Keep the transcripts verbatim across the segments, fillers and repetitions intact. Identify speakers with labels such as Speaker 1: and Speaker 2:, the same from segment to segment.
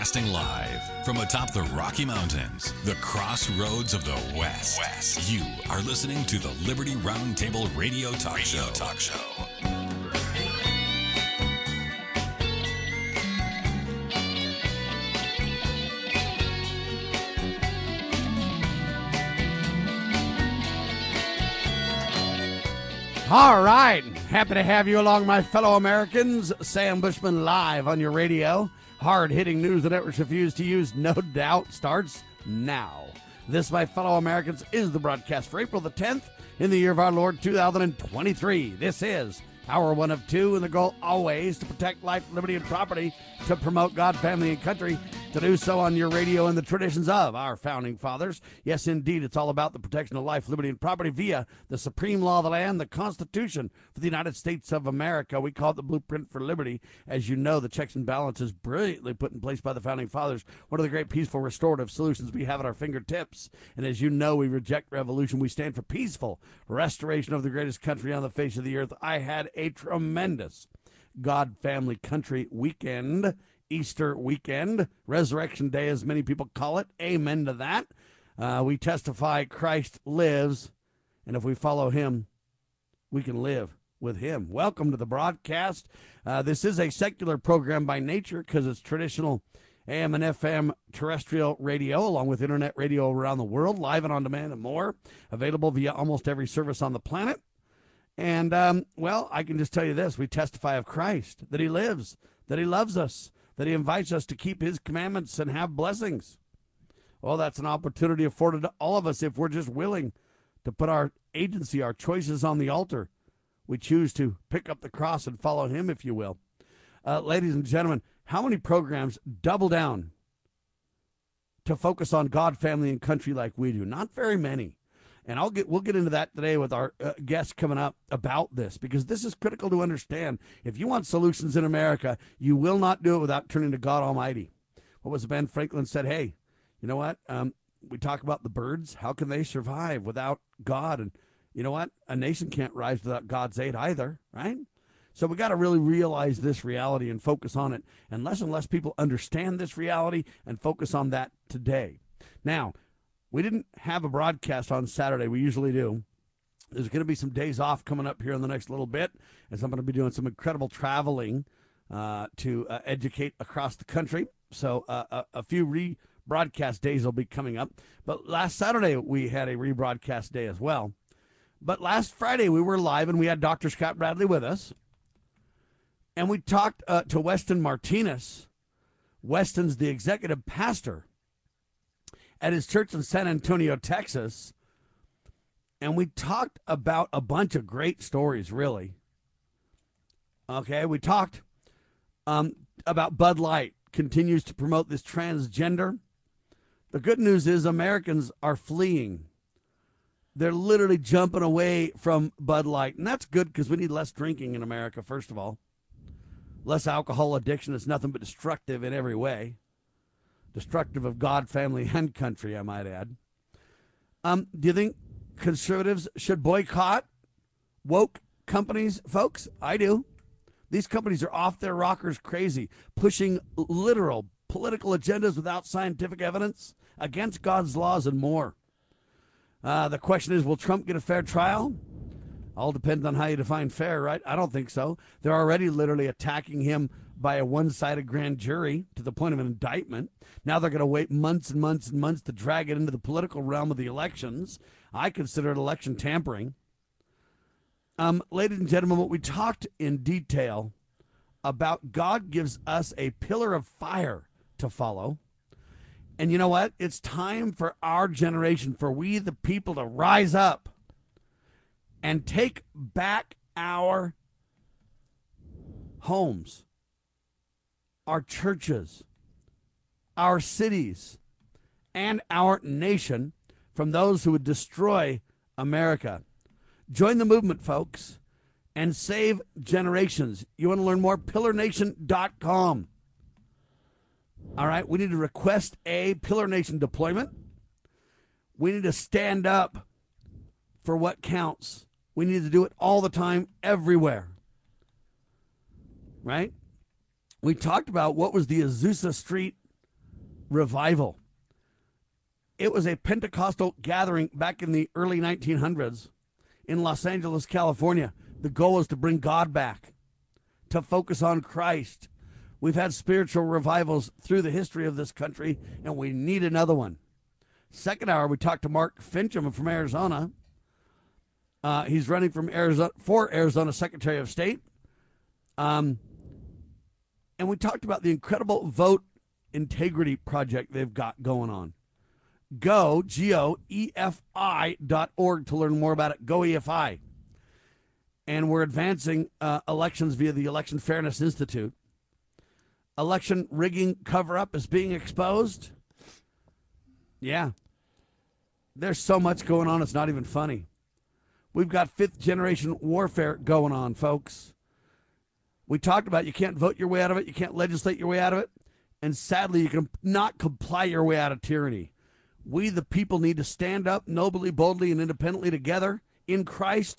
Speaker 1: Broadcasting live from atop the Rocky Mountains, the crossroads of the West. West. You are listening to the Liberty Roundtable Radio Talk Radio Show. Talk Show.
Speaker 2: All right. Happy to have you along, my fellow Americans. Sam Bushman live on your radio. Hard-hitting news the networks refuse to use, no doubt, starts now. This, my fellow Americans, is the broadcast for April the tenth in the year of our Lord two thousand twenty-three. This is hour one of two, and the goal always to protect life, liberty, and property, to promote God, family, and country, to do so on your radio in the traditions of our founding fathers. Yes, indeed, it's all about the protection of life, liberty, and property via the supreme law of the land, the Constitution for the United States of America. We call it the Blueprint for Liberty. As you know, the checks and balances brilliantly put in place by the founding fathers. One of the great peaceful restorative solutions we have at our fingertips. And as you know, we reject revolution. We stand for peaceful restoration of the greatest country on the face of the earth. I had a tremendous God, family, country weekend. Easter weekend, Resurrection Day, as many people call it. Amen to that. Uh, we testify Christ lives, and if we follow him, we can live with him. Welcome to the broadcast. Uh, this is a secular program by nature because it's traditional A M and F M terrestrial radio, along with internet radio around the world, live and on demand and more, available via almost every service on the planet. And, um, well, I can just tell you this. We testify of Christ, that he lives, that he loves us, that he invites us to keep his commandments and have blessings. Well, that's an opportunity afforded to all of us if we're just willing to put our agency, our choices on the altar. We choose to pick up the cross and follow him, if you will. Uh, ladies and gentlemen, how many programs double down to focus on God, family, and country like we do? Not very many. And I'll get we'll get into that today with our uh, guests coming up about this, because this is critical to understand. If you want solutions in America, you will not do it without turning to God Almighty. What was Ben Franklin said? Hey, you know what? Um, we talk about the birds. How can they survive without God? And you know what? A nation can't rise without God's aid either, right? So we got to really realize this reality and focus on it. And less and less people understand this reality and focus on that today. Now, we didn't have a broadcast on Saturday. We usually do. There's going to be some days off coming up here in the next little bit, as I'm going to be doing some incredible traveling uh, to uh, educate across the country. So uh, a, a few rebroadcast days will be coming up. But last Saturday, we had a rebroadcast day as well. But last Friday, we were live, and we had Doctor Scott Bradley with us. And we talked uh, to Weston Martinez. Weston's the executive pastor at his church in San Antonio, Texas, and we talked about a bunch of great stories, really. Okay, we talked um, about Bud Light continues to promote this transgender. The good news is Americans are fleeing. They're literally jumping away from Bud Light, and that's good because we need less drinking in America, first of all. Less alcohol addiction. It's nothing but destructive in every way. Destructive of God, family, and country, I might add. Um, do you think conservatives should boycott woke companies, folks? I do. These companies are off their rockers crazy, pushing literal political agendas without scientific evidence, against God's laws and more. Uh, the question is, will Trump get a fair trial? All depends on how you define fair, right? I don't think so. They're already literally attacking him by a one-sided grand jury to the point of an indictment. Now they're going to wait months and months and months to drag it into the political realm of the elections. I consider it election tampering. Um, ladies and gentlemen, what we talked in detail about, God gives us a pillar of fire to follow. And you know what? It's time for our generation, for we the people, to rise up and take back our homes, our churches, our cities, and our nation from those who would destroy America. Join the movement, folks, and save generations. You want to learn more? pillar nation dot com. All right, we need to request a Pillar Nation deployment. We need to stand up for what counts. We need to do it all the time, everywhere. Right? We talked about what was the Azusa Street revival. It was a Pentecostal gathering back in the early nineteen hundreds in Los Angeles, California. The goal was to bring God back, to focus on Christ. We've had spiritual revivals through the history of this country, and we need another one. Second hour, we talked to Mark Fincham from Arizona. Uh, he's running from Arizona for Arizona Secretary of State. Um, and we talked about the incredible vote integrity project they've got going on. Go, G O E F I dot org to learn more about it. Go E F I. And we're advancing uh, elections via the Election Fairness Institute. Election rigging cover-up is being exposed. Yeah. There's so much going on, it's not even funny. We've got fifth-generation warfare going on, folks. We talked about you can't vote your way out of it, you can't legislate your way out of it, and sadly, you can not comply your way out of tyranny. We, the people, need to stand up nobly, boldly, and independently together in Christ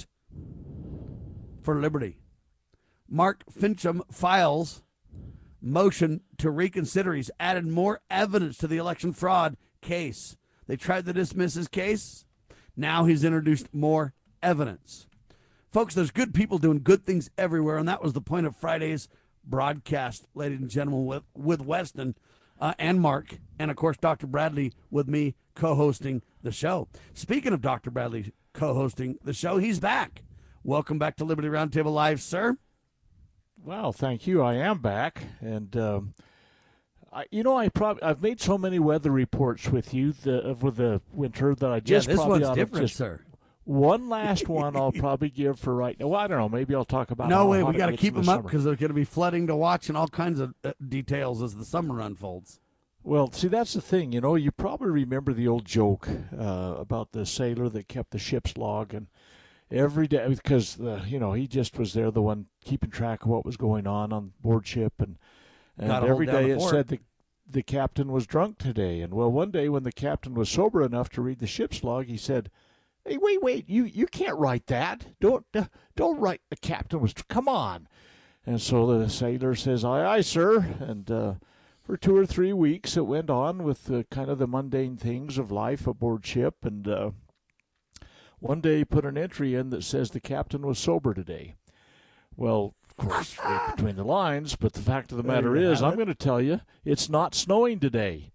Speaker 2: for liberty. Mark Fincham files motion to reconsider. He's added more evidence to the election fraud case. They tried to dismiss his case. Now he's introduced more evidence. Folks, there's good people doing good things everywhere, and that was the point of Friday's broadcast, ladies and gentlemen, with, with Weston uh, and Mark, and, of course, Doctor Bradley with me co-hosting the show. Speaking of Doctor Bradley co-hosting the show, he's back. Welcome back to Liberty Roundtable Live, sir.
Speaker 3: Well, thank you. I am back, and um, I, you know, I probably I've made so many weather reports with you the, with the winter that I just
Speaker 2: yeah, this
Speaker 3: probably
Speaker 2: one's
Speaker 3: ought
Speaker 2: different,
Speaker 3: just,
Speaker 2: sir.
Speaker 3: One last one I'll probably give for right now. Well, I don't know. Maybe I'll talk about.
Speaker 2: No
Speaker 3: how
Speaker 2: way,
Speaker 3: hot
Speaker 2: we
Speaker 3: it
Speaker 2: got to
Speaker 3: gets
Speaker 2: keep
Speaker 3: in the
Speaker 2: them up
Speaker 3: summer.
Speaker 2: because there's going to be flooding to watch and all kinds of uh, details as the summer unfolds.
Speaker 3: Well, see, that's the thing. You know, you probably remember the old joke uh, about the sailor that kept the ship's log, and every day, because uh, you know, he just was there, the one keeping track of what was going on on board ship, and and
Speaker 2: Gotta hold
Speaker 3: every
Speaker 2: down
Speaker 3: day
Speaker 2: the
Speaker 3: it
Speaker 2: fort.
Speaker 3: said the the captain was drunk today. And well, one day when the captain was sober enough to read the ship's log, he said, "Hey, wait, wait, you you can't write that. Don't uh, don't write the captain was. Come on." And so the sailor says, "Aye, aye, sir." And uh, for two or three weeks, it went on with uh, kind of the mundane things of life aboard ship. And uh, one day, he put an entry in that says the captain was sober today. Well, of course, read between the lines, but the fact of the matter
Speaker 2: There you
Speaker 3: is,
Speaker 2: have
Speaker 3: I'm
Speaker 2: it.
Speaker 3: going to tell you, it's not snowing today.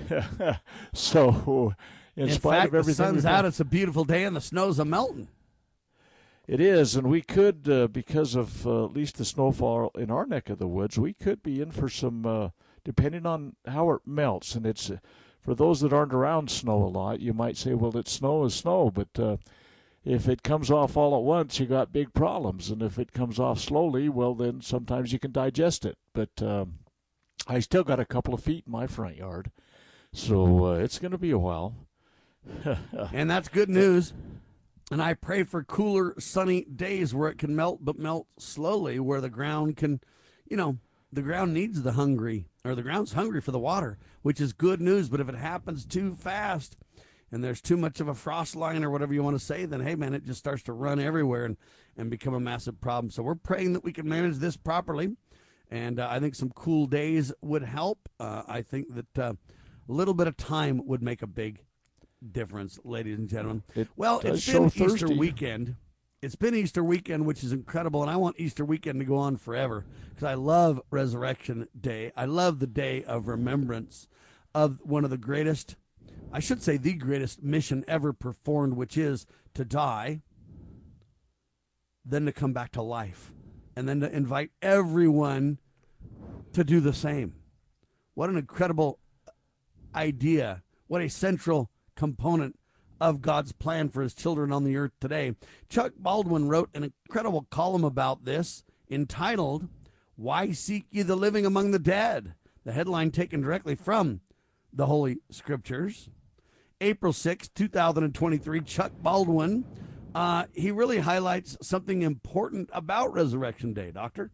Speaker 3: So, in,
Speaker 2: In
Speaker 3: spite
Speaker 2: fact,
Speaker 3: of everything,
Speaker 2: the sun's
Speaker 3: we've
Speaker 2: out,
Speaker 3: done-
Speaker 2: it's a beautiful day, and the snow's a melting.
Speaker 3: it is, and we could, uh, because of uh, at least the snowfall in our neck of the woods, we could be in for some, uh, depending on how it melts. And it's uh, for those that aren't around snow a lot, you might say, well, it's snow is snow, but uh, if it comes off all at once, you got big problems. And if it comes off slowly, well, then sometimes you can digest it. But um, I still got a couple of feet in my front yard, so uh, it's going to be a while.
Speaker 2: And that's good news. And I pray for cooler, sunny days where it can melt, but melt slowly, where the ground can, you know, the ground needs the hungry, or the ground's hungry for the water, which is good news. But if it happens too fast and there's too much of a frost line or whatever you want to say, then, hey, man, it just starts to run everywhere and, and become a massive problem. So we're praying that we can manage this properly. And uh, I think some cool days would help. Uh, I think that uh, a little bit of time would make a big difference, ladies and gentlemen.
Speaker 3: It
Speaker 2: well,
Speaker 3: does
Speaker 2: it's
Speaker 3: show
Speaker 2: been Easter
Speaker 3: thirsty.
Speaker 2: weekend. It's been Easter weekend, which is incredible, and I want Easter weekend to go on forever because I love Resurrection Day. I love the day of remembrance of one of the greatest, I should say the greatest mission ever performed, which is to die, then to come back to life, and then to invite everyone to do the same. What an incredible idea. What a central component of God's plan for his children on the earth today. Chuck Baldwin wrote an incredible column about this entitled, "Why Seek Ye the Living Among the Dead?" The headline taken directly from the Holy Scriptures. April sixth, two thousand twenty-three, Chuck Baldwin, uh, he really highlights something important about Resurrection Day, Doctor.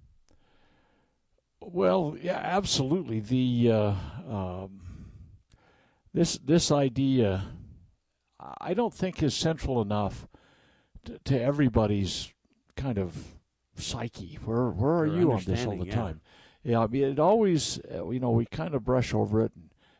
Speaker 3: Well, yeah, absolutely. The uh, um, this this idea, I don't think is central enough to, to everybody's kind of psyche. Where where are
Speaker 2: Or
Speaker 3: you on this all
Speaker 2: understanding,
Speaker 3: the
Speaker 2: yeah.
Speaker 3: time? Yeah, I mean, it always, uh, you know, we kind of brush over it. And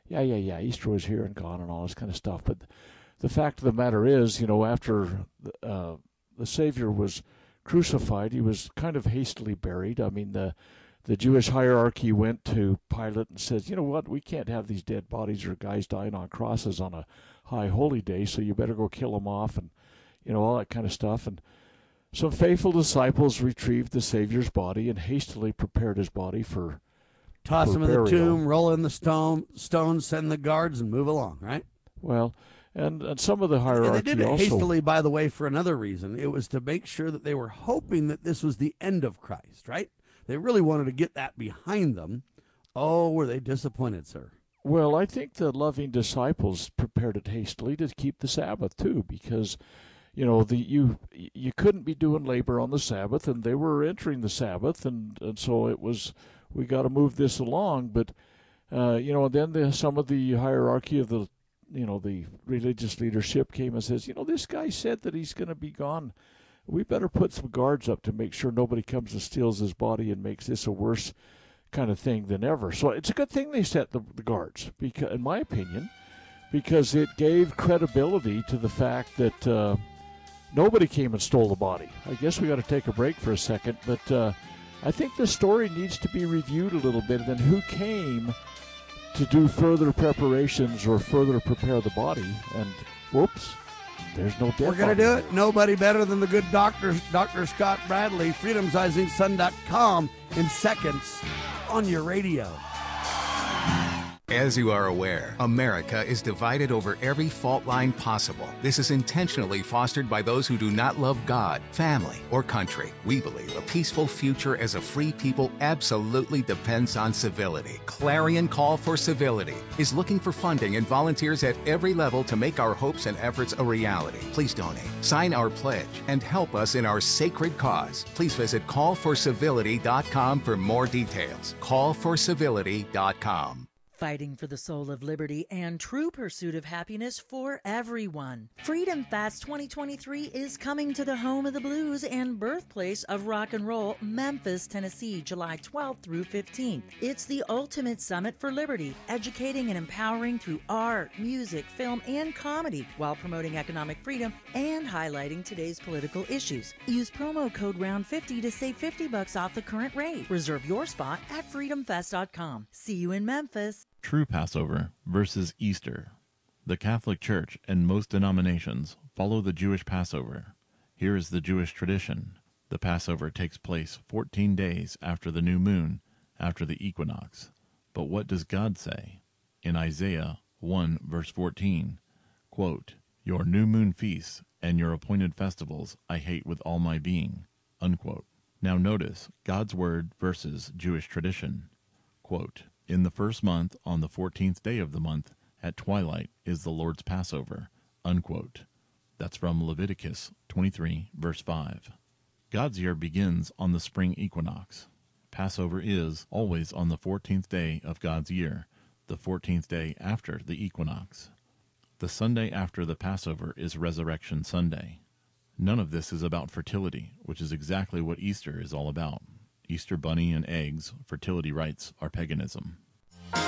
Speaker 3: yeah, yeah, yeah, Easter was here and gone and all this kind of stuff. But the fact of the matter is, you know, after uh, the Savior was crucified, he was kind of hastily buried. I mean, the the Jewish hierarchy went to Pilate and says, you know what, we can't have these dead bodies or guys dying on crosses on a high holy day, so you better go kill them off, and, you know, all that kind of stuff. And some faithful disciples retrieved the Savior's body and hastily prepared his body for
Speaker 2: Toss
Speaker 3: for
Speaker 2: him in
Speaker 3: burial.
Speaker 2: the tomb, roll in the stone, stone, send the guards, and move along, right?
Speaker 3: Well, and, and some of the hierarchy
Speaker 2: And they did it
Speaker 3: also...
Speaker 2: hastily, by the way, for another reason. It was to make sure that they were hoping that this was the end of Christ, right? They really wanted to get that behind them. Oh, were they disappointed, sir?
Speaker 3: Well, I think the loving disciples prepared it hastily to keep the Sabbath too, because, you know, the you you couldn't be doing labor on the Sabbath, and they were entering the Sabbath, and, and so it was, we got to move this along. But, uh, you know, and then the, some of the hierarchy of the, you know, the religious leadership came and says, you know, this guy said that he's going to be gone. We better put some guards up to make sure nobody comes and steals his body and makes this a worse kind of thing than ever. So it's a good thing they set the, the guards, because, in my opinion, because it gave credibility to the fact that uh, nobody came and stole the body. I guess we got to take a break for a second, but uh, I think the story needs to be reviewed a little bit, and then who came to do further preparations or further prepare the body, and whoops, there's no death.
Speaker 2: We're going to do it. Nobody better than the good doctor, Doctor Scott Bradley, freedom sizing sun dot com, in seconds on your radio.
Speaker 4: As you are aware, America is divided over every fault line possible. This is intentionally fostered by those who do not love God, family, or country. We believe a peaceful future as a free people absolutely depends on civility. Clarion Call for Civility is looking for funding and volunteers at every level to make our hopes and efforts a reality. Please donate, sign our pledge, and help us in our sacred cause. Please visit call for civility dot com for more details. call for civility dot com.
Speaker 5: Fighting for the soul of liberty and true pursuit of happiness for everyone. Freedom Fest twenty twenty-three is coming to the home of the blues and birthplace of rock and roll, Memphis, Tennessee, July twelfth through fifteenth. It's the ultimate summit for liberty, educating and empowering through art, music, film, and comedy, while promoting economic freedom and highlighting today's political issues. Use promo code round fifty to save fifty bucks off the current rate. Reserve your spot at freedom fest dot com. See you in Memphis.
Speaker 6: True Passover versus Easter. The Catholic Church and most denominations follow the Jewish Passover. Here is the Jewish tradition. The Passover takes place fourteen days after the new moon, after the equinox. But what does God say? In Isaiah one, verse fourteen, quote, "Your new moon feasts and your appointed festivals I hate with all my being," unquote. Now notice God's word versus Jewish tradition. Quote, "In the first month, on the fourteenth day of the month, at twilight, is the Lord's Passover," unquote. That's from Leviticus twenty-three, verse five. God's year begins on the spring equinox. Passover is always on the fourteenth day of God's year, the fourteenth day after the equinox. The Sunday after the Passover is Resurrection Sunday. None of this is about fertility, which is exactly what Easter is all about. Easter bunny and eggs, fertility rites are paganism.
Speaker 3: Okay,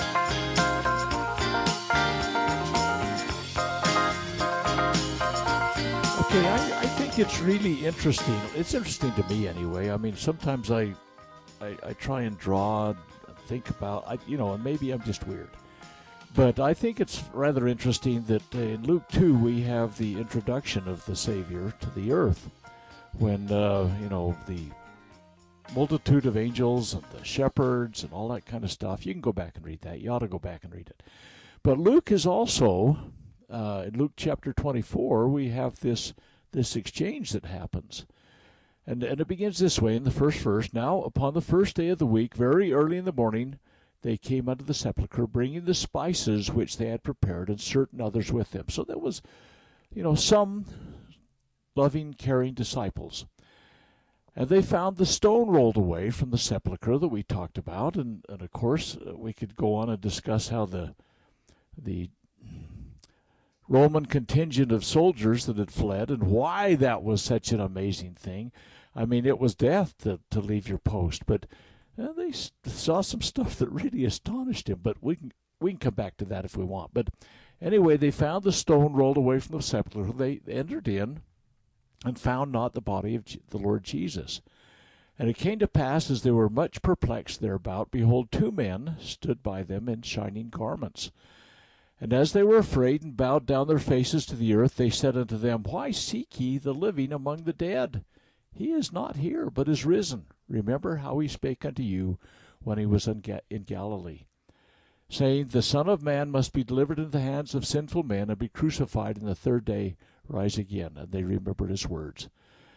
Speaker 3: I, I think it's really interesting. It's interesting to me anyway. I mean, sometimes I, I, I try and draw, think about, I, you know, and maybe I'm just weird. But I think it's rather interesting that uh, in Luke two we have the introduction of the Savior to the earth, when, uh, you know, the multitude of angels and the shepherds and all that kind of stuff. You can go back and read that. You ought to go back and read it. But Luke is also, uh, in Luke chapter twenty-four, we have this this exchange that happens. And, and it begins this way in the first verse. "Now, upon the first day of the week, very early in the morning, they came unto the sepulchre, bringing the spices which they had prepared, and certain others with them." So there was, you know, some loving, caring disciples. And they found the stone rolled away from the sepulchre that we talked about. And, and of course, uh, we could go on and discuss how the the Roman contingent of soldiers that had fled and why that was such an amazing thing. I mean, it was death to, to leave your post. But uh, they s- saw some stuff that really astonished him. But we can we can come back to that if we want. But anyway, they found the stone rolled away from the sepulchre. They entered in and found not the body of the Lord Jesus. And it came to pass, as they were much perplexed thereabout, behold, two men stood by them in shining garments. And as they were afraid and bowed down their faces to the earth, they said unto them, Why seek ye the living among the dead? He is not here, but is risen. Remember how he spake unto you when he was in Galilee, saying, The Son of Man must be delivered into the hands of sinful men, and be crucified, and the third day rise again. And they remembered his words,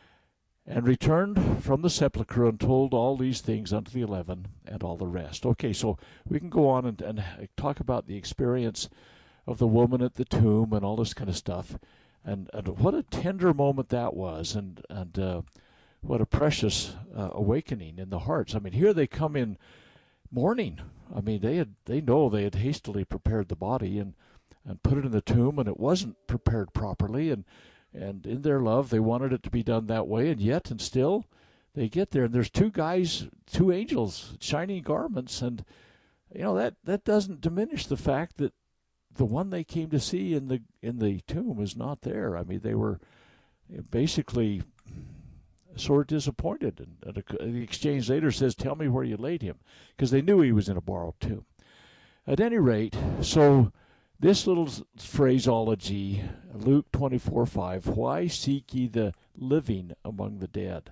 Speaker 3: and returned from the sepulchre, and told all these things unto the eleven and all the rest. Okay, so we can go on and, and talk about the experience of the woman at the tomb and all this kind of stuff. And, and what a tender moment that was, and, and uh, what a precious uh, awakening in the hearts. I mean, here they come in mourning. I mean, they had they know they had hastily prepared the body and, and put it in the tomb, and it wasn't prepared properly, and And in their love, they wanted it to be done that way, and yet and still they get there. And there's two guys, two angels, shining garments, and you know that, that doesn't diminish the fact that the one they came to see in the in the tomb is not there. I mean, they were basically sort of disappointed. And, and the exchange later says, "Tell me where you laid him," because they knew he was in a borrowed tomb. At any rate, so. This little phraseology, Luke twenty-four five, why seek ye the living among the dead?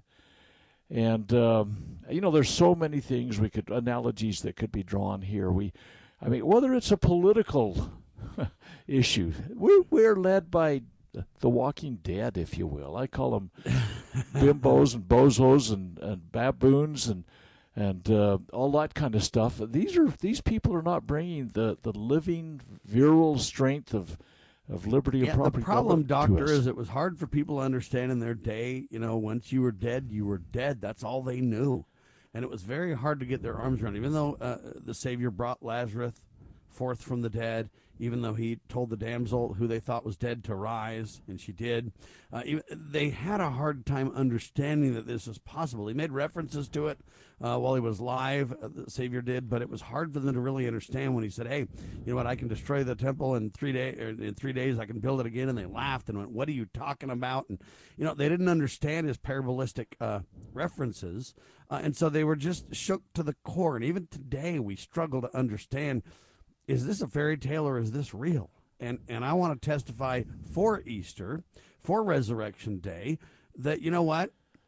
Speaker 3: And, um, you know, there's so many things we could, analogies that could be drawn here. We, I mean, whether it's a political issue, we're, we're led by the walking dead, if you will. I call them bimbos and bozos and, and baboons and and uh, all that kind of stuff. These are these people are not bringing the, the living, virile strength of of liberty
Speaker 2: yeah,
Speaker 3: and property.
Speaker 2: The problem, Doctor,
Speaker 3: is
Speaker 2: it was hard for people to understand in their day. You know, once you were dead, you were dead. That's all they knew, and it was very hard to get their arms around. Even though uh, the Savior brought Lazarus forth from the dead, even though he told the damsel who they thought was dead to rise, and she did, uh, even, they had a hard time understanding that this was possible. He made references to it uh, while he was alive, uh, the Savior did, but it was hard for them to really understand when he said, hey, you know what, I can destroy the temple in three, day, or in three days, I can build it again, and they laughed and went, what are you talking about? And, you know, they didn't understand his parabolistic uh, references, uh, and so they were just shook to the core, and even today we struggle to understand, is this a fairy tale or is this real? And and I want to testify for Easter, for Resurrection Day, that, you know what?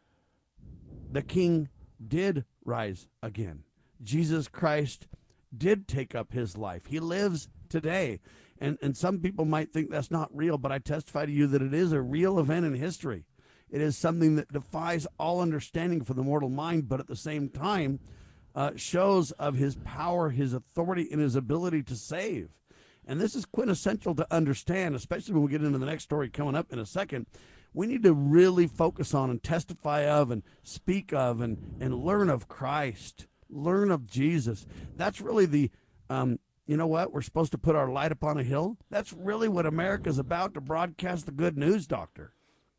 Speaker 2: The King did rise again. Jesus Christ did take up his life. He lives today. And, and some people might think that's not real, but I testify to you that it is a real event in history. It is something that defies all understanding for the mortal mind, but at the same time, Uh, shows of his power, his authority, and his ability to save. And this is quintessential to understand, especially when we get into the next story coming up in a second. We need to really focus on and testify of and speak of and, and learn of Christ, learn of Jesus. That's really the, um, you know what, we're supposed to put our light upon a hill. That's really what America's about, to broadcast the good news, Doctor.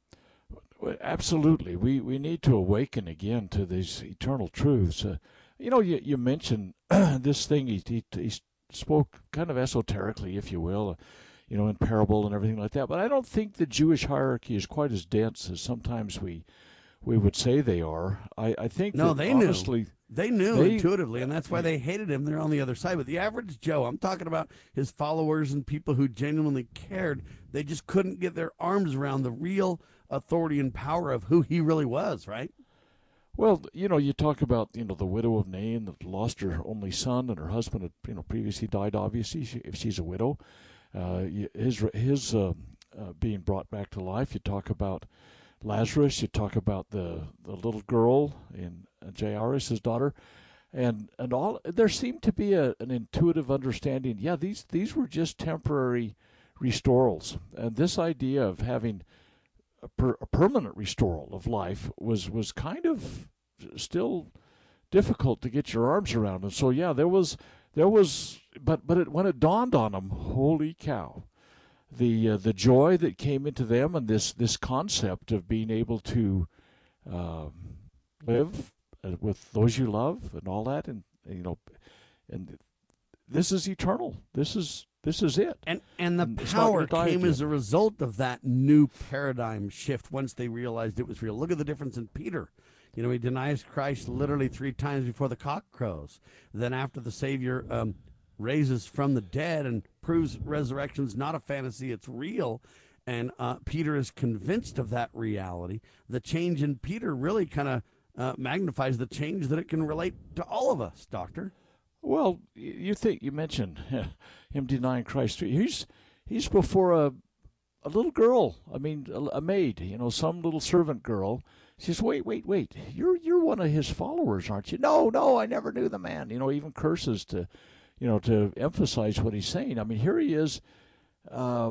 Speaker 3: Absolutely. We, we need to awaken again to these eternal truths. Uh, You know, you, you mentioned this thing, he, he, he spoke kind of esoterically, if you will, uh, you know, in parable and everything like that. But I don't think the Jewish hierarchy is quite as dense as sometimes we we would say they are. I, I think
Speaker 2: no,
Speaker 3: that
Speaker 2: they
Speaker 3: honestly,
Speaker 2: knew. They knew
Speaker 3: they,
Speaker 2: intuitively, and that's why they hated him. They're on the other side. But the average Joe, I'm talking about his followers and people who genuinely cared, they just couldn't get their arms around the real authority and power of who he really was, right?
Speaker 3: Well, you know, you talk about, you know, the widow of Nain that lost her only son, and her husband had, you know, previously died, obviously, she, if she's a widow. Uh, his his uh, uh, being brought back to life. You talk about Lazarus. You talk about the, the little girl in uh, Jairus' daughter. And and all there seemed to be a, an intuitive understanding, yeah, these, these were just temporary restorals. And this idea of having A, per, a permanent restoral of life was, was kind of still difficult to get your arms around. And so, yeah, there was, there was, but but it, when it dawned on them, holy cow, the uh, the joy that came into them, and this this concept of being able to uh, live with those you love and all that, and you know, and this is eternal. This is this is it.
Speaker 2: And and the
Speaker 3: And it's not
Speaker 2: power
Speaker 3: gonna die
Speaker 2: came
Speaker 3: again.
Speaker 2: as a result of that new paradigm shift once they realized it was real. Look at the difference in Peter. You know, he denies Christ literally three times before the cock crows. Then after the Savior um, raises from the dead and proves resurrection's not a fantasy, it's real, and uh, Peter is convinced of that reality, the change in Peter really kind of uh, magnifies the change that it can relate to all of us, Doctor.
Speaker 3: Well, y- you think you mentioned him denying Christ. He's he's before a a little girl. I mean, a, a maid. You know, some little servant girl. She says, "Wait, wait, wait! You're you're one of his followers, aren't you?" "No, no, I never knew the man." You know, even curses to, you know, to emphasize what he's saying. I mean, here he is. Uh,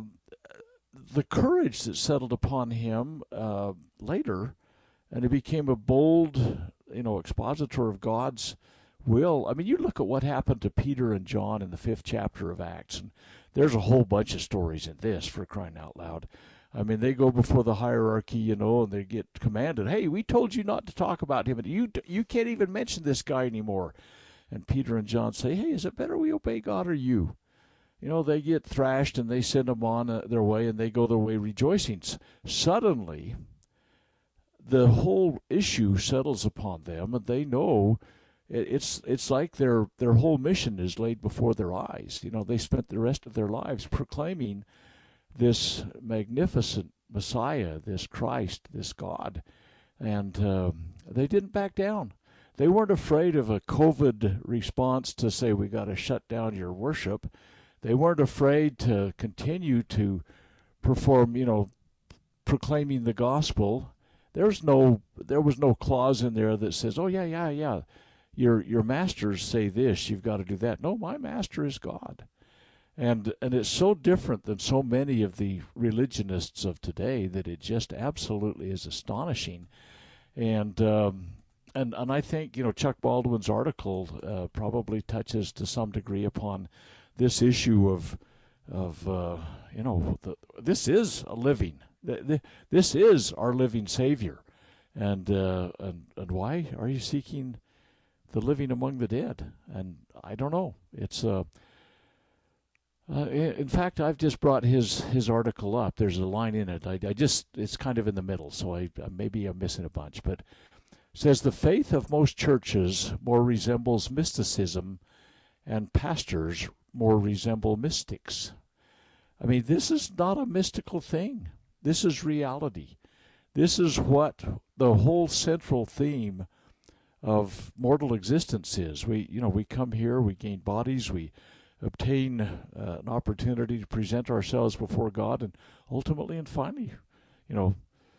Speaker 3: the courage that settled upon him uh, later, and he became a bold, you know, expositor of God's will. I mean, you look at what happened to Peter and John in the fifth chapter of Acts, and there's a whole bunch of stories in this, for crying out loud. I mean, they go before the hierarchy, you know, and they get commanded, "Hey, we told you not to talk about him, and you you can't even mention this guy anymore." And Peter and John say, "Hey, is it better we obey God or you?" You know, they get thrashed, and they send them on uh, their way, and they go their way rejoicing. S- Suddenly, the whole issue settles upon them, and they know it, it's it's like their their whole mission is laid before their eyes. You know, they spent the rest of their lives proclaiming this magnificent Messiah, this Christ, this God, and um, they didn't back down. They weren't afraid of a COVID response to say, "We got to shut down your worship." They weren't afraid to continue to perform, you know, proclaiming the gospel. There's no, there was no clause in there that says, "Oh yeah, yeah, yeah, your your masters say this, you've got to do that." No, my master is God. And and it's so different than so many of the religionists of today that it just absolutely is astonishing. And um, and and I think, you know, Chuck Baldwin's article uh, probably touches to some degree upon this issue of of uh, you know, the, this is a living, the, the, this is our living Savior, and uh, and and why are you seeking the living among the dead? And I don't know. It's uh, Uh, in fact, I've just brought his, his article up. There's a line in it. I, I just it's kind of in the middle, so I maybe I'm missing a bunch. But it says the faith of most churches more resembles mysticism, and pastors more resemble mystics. I mean, this is not a mystical thing. This is reality. This is what the whole central theme of mortal existence is. We, you know, we come here, we gain bodies, we obtain uh, an opportunity to present ourselves before God, and ultimately and finally, you know,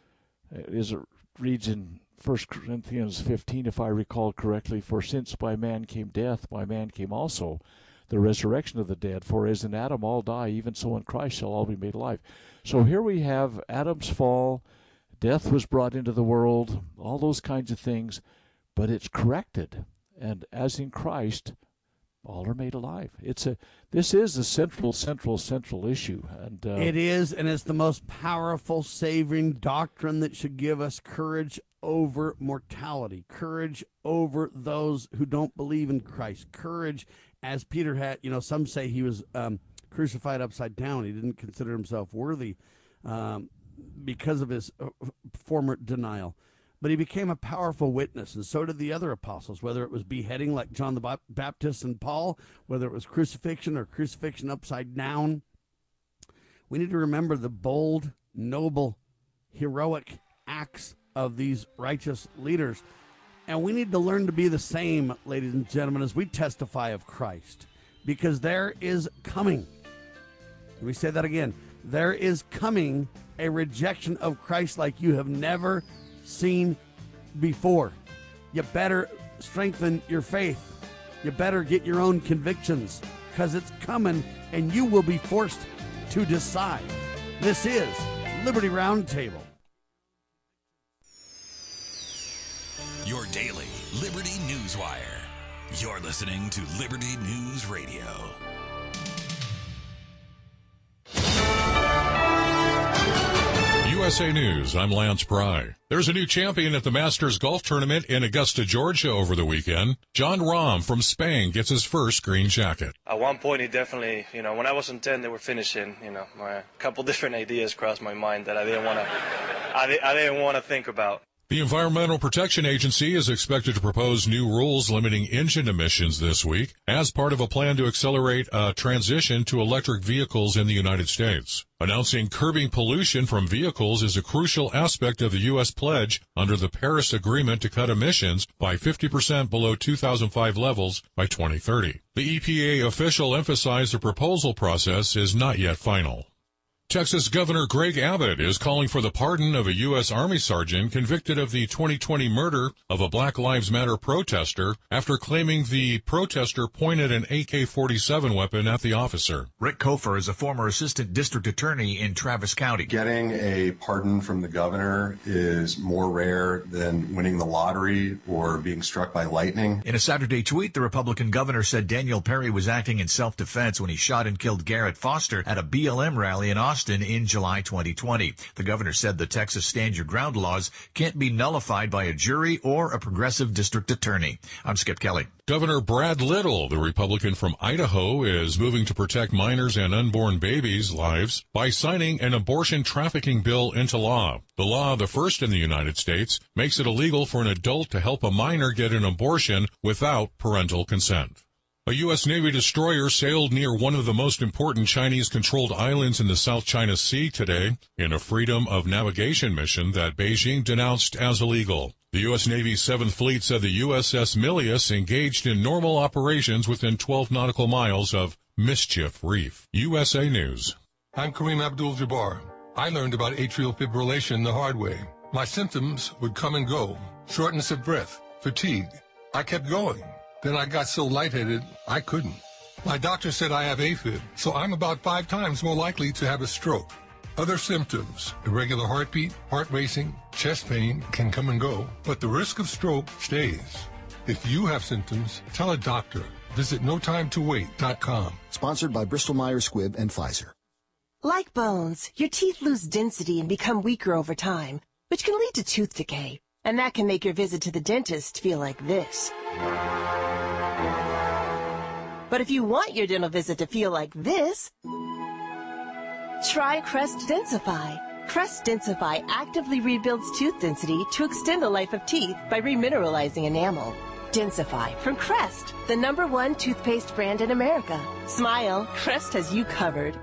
Speaker 3: as it reads in First Corinthians fifteen, if I recall correctly, "For since by man came death, by man came also the resurrection of the dead. For as in Adam all die, even so in Christ shall all be made alive." So here we have Adam's fall, death was brought into the world, all those kinds of things, but it's corrected. And as in Christ, all are made alive. It's a. This is a central, central, central issue, and uh,
Speaker 2: It is, and it's the most powerful, saving doctrine that should give us courage over mortality, courage over those who don't believe in Christ, courage, as Peter had. You know, some say he was um, crucified upside down. He didn't consider himself worthy um, because of his uh, former denial. But he became a powerful witness, and so did the other apostles, whether it was beheading like John the Baptist and Paul, whether it was crucifixion or crucifixion upside down. We need to remember the bold, noble, heroic acts of these righteous leaders. And we need to learn to be the same, ladies and gentlemen, as we testify of Christ, because there is coming. Let me say that again. There is coming a rejection of Christ like you have never seen before. You better strengthen your faith. You better get your own convictions, because it's coming and you will be forced to decide. This is Liberty Roundtable.
Speaker 1: Your daily Liberty News Wire. You're listening to Liberty News Radio.
Speaker 7: You S A News, I'm Lance Pry. There's a new champion at the Masters Golf Tournament in Augusta, Georgia over the weekend. John Rahm from Spain gets his first green jacket.
Speaker 8: At one point, he definitely, you know, when I was in ten, they were finishing, you know, my, a couple different ideas crossed my mind that I didn't want to, I, I didn't want to think about.
Speaker 7: The Environmental Protection Agency is expected to propose new rules limiting engine emissions this week as part of a plan to accelerate a transition to electric vehicles in the United States. Announcing curbing pollution from vehicles is a crucial aspect of the U S pledge under the Paris Agreement to cut emissions by fifty percent below two thousand five levels by twenty thirty. The E P A official emphasized the proposal process is not yet final. Texas Governor Greg Abbott is calling for the pardon of a U S Army sergeant convicted of the twenty twenty murder of a Black Lives Matter protester after claiming the protester pointed an A K forty-seven weapon at the officer.
Speaker 9: Rick Kofer is a former assistant district attorney in Travis County.
Speaker 10: Getting a pardon from the governor is more rare than winning the lottery or being struck by lightning.
Speaker 9: In a Saturday tweet, the Republican governor said Daniel Perry was acting in self-defense when he shot and killed Garrett Foster at a B L M rally in Austin in July twenty twenty. The governor said the Texas Stand Your Ground laws can't be nullified by a jury or a progressive district attorney. I'm Skip Kelly.
Speaker 7: Governor Brad Little, the Republican from Idaho, is moving to protect minors and unborn babies' lives by signing an abortion trafficking bill into law. The law, the first in the United States, makes it illegal for an adult to help a minor get an abortion without parental consent. A U S Navy destroyer sailed near one of the most important Chinese-controlled islands in the South China Sea today in a freedom of navigation mission that Beijing denounced as illegal. The U S Navy's Seventh Fleet said the U S S Milius engaged in normal operations within twelve nautical miles of Mischief Reef. U S A News.
Speaker 11: I'm Kareem Abdul-Jabbar. I learned about atrial fibrillation the hard way. My symptoms would come and go. Shortness of breath, fatigue. I kept going. Then I got so lightheaded, I couldn't. My doctor said I have AFib, so I'm about five times more likely to have a stroke. Other symptoms, irregular heartbeat, heart racing, chest pain can come and go, but the risk of stroke stays. If you have symptoms, tell a doctor. Visit no time to wait dot com.
Speaker 12: Sponsored by Bristol Myers Squibb and Pfizer.
Speaker 13: Like bones, your teeth lose density and become weaker over time, which can lead to tooth decay. And that can make your visit to the dentist feel like this. But if you want your dental visit to feel like this, try Crest Densify. Crest Densify actively rebuilds tooth density to extend the life of teeth by remineralizing enamel. Densify from Crest, the number one toothpaste brand in America. Smile, Crest has you covered.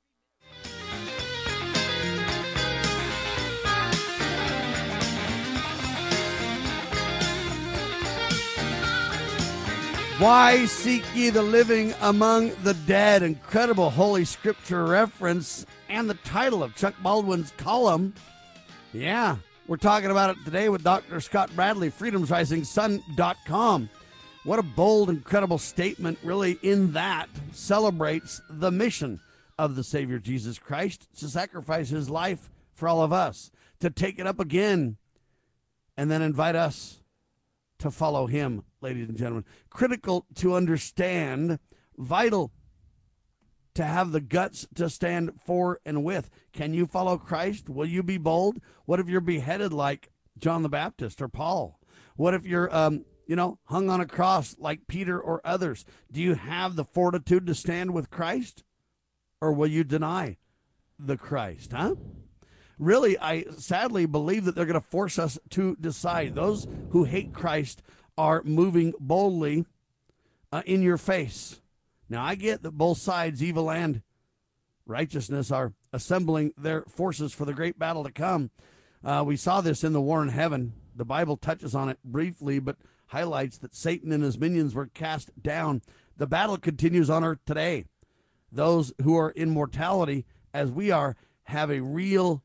Speaker 2: Why seek ye the living among the dead? Incredible Holy Scripture reference and the title of Chuck Baldwin's column. Yeah, we're talking about it today with Doctor Scott Bradley, freedoms rising sun dot com. What a bold, incredible statement really in that celebrates the mission of the Savior Jesus Christ to sacrifice his life for all of us, to take it up again and then invite us to follow him, ladies and gentlemen. Critical to understand, vital to have the guts to stand for and with. Can you follow Christ? Will you be bold? What if you're beheaded like John the Baptist or Paul? What if you're, um, you know, hung on a cross like Peter or others? Do you have the fortitude to stand with Christ? Or will you deny the Christ, huh? Really, I sadly believe that they're going to force us to decide. Those who hate Christ are moving boldly uh, in your face. Now, I get that both sides, evil and righteousness, are assembling their forces for the great battle to come. Uh, we saw this in the war in heaven. The Bible touches on it briefly, but highlights that Satan and his minions were cast down. The battle continues on earth today. Those who are in mortality, as we are, have a real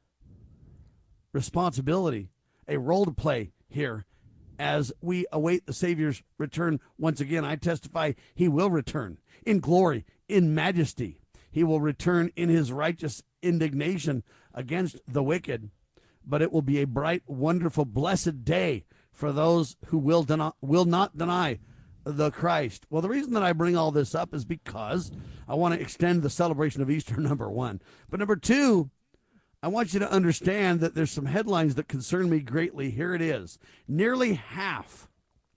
Speaker 2: responsibility, a role to play here as we await the Savior's return once again. I testify he will return in glory, in majesty. He will return in his righteous indignation against the wicked. But it will be a bright, wonderful, blessed day for those who will, deny, will not deny the Christ. Well, the reason that I bring all this up is because I want to extend the celebration of Easter, number one. But number two, I want you to understand that there's some headlines that concern me greatly. Here it is. Nearly half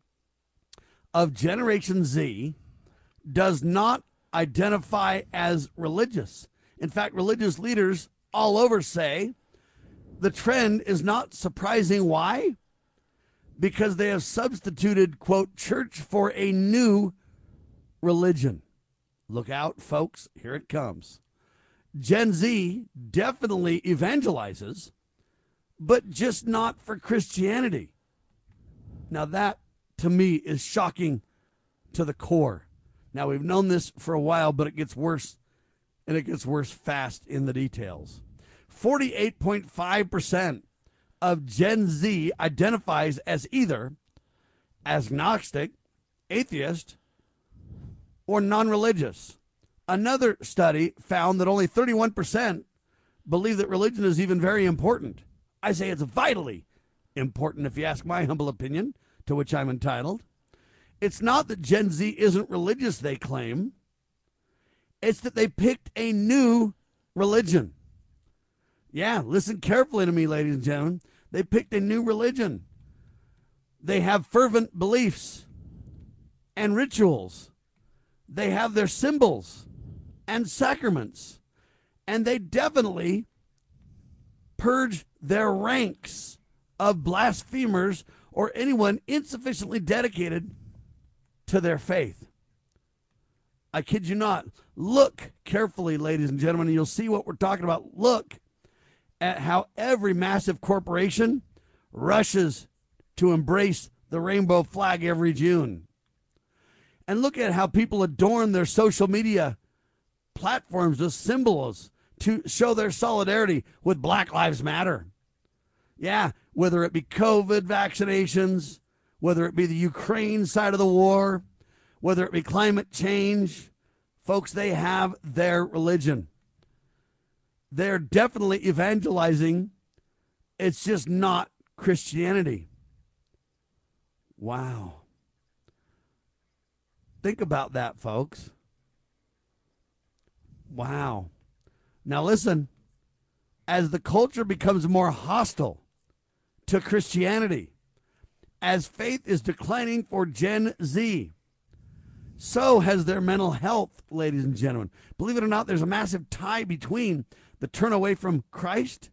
Speaker 2: of Generation Z does not identify as religious. In fact, religious leaders all over say the trend is not surprising. Why? Because they have substituted, quote, church for a new religion. Look out, folks. Here it comes. Gen Z definitely evangelizes, but just not for Christianity. Now that, to me, is shocking to the core. Now, we've known this for a while, but it gets worse, and it gets worse fast in the details. forty-eight point five percent of Gen Z identifies as either agnostic, atheist, or non-religious. Another study found that only thirty-one percent believe that religion is even very important. I say it's vitally important, if you ask my humble opinion, to which I'm entitled. It's not that Gen Z isn't religious, they claim. It's that they picked a new religion. Yeah, listen carefully to me, ladies and gentlemen. They picked a new religion. They have fervent beliefs and rituals. They have their symbols and sacraments. And they definitely purge their ranks of blasphemers or anyone insufficiently dedicated to their faith. I kid you not. Look carefully, ladies and gentlemen, and you'll see what we're talking about. Look at how every massive corporation rushes to embrace the rainbow flag every June. And look at how people adorn their social media platforms with symbols to show their solidarity with Black Lives Matter. Yeah, whether it be COVID vaccinations, whether it be the Ukraine side of the war, whether it be climate change, folks, they have their religion. They're definitely evangelizing. It's just not Christianity. Wow. Think about that, folks. Wow. Now listen, as the culture becomes more hostile to Christianity, as faith is declining for Gen Z, so has their mental health, ladies and gentlemen. Believe it or not, there's a massive tie between the turn away from Christ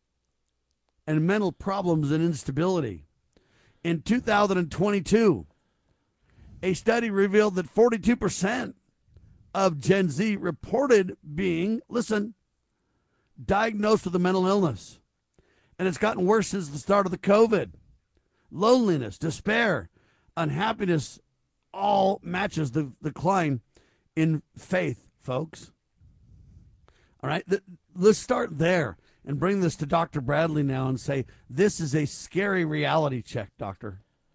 Speaker 2: and mental problems and instability. In two thousand twenty-two, a study revealed that forty-two percent of Gen Z reported being, listen, diagnosed with a mental illness. And it's gotten worse since the start of the COVID. Loneliness, despair, unhappiness, all matches the decline in faith, folks. All right, let's start there and bring this to Doctor Bradley now and say, this is a scary reality check, Doctor.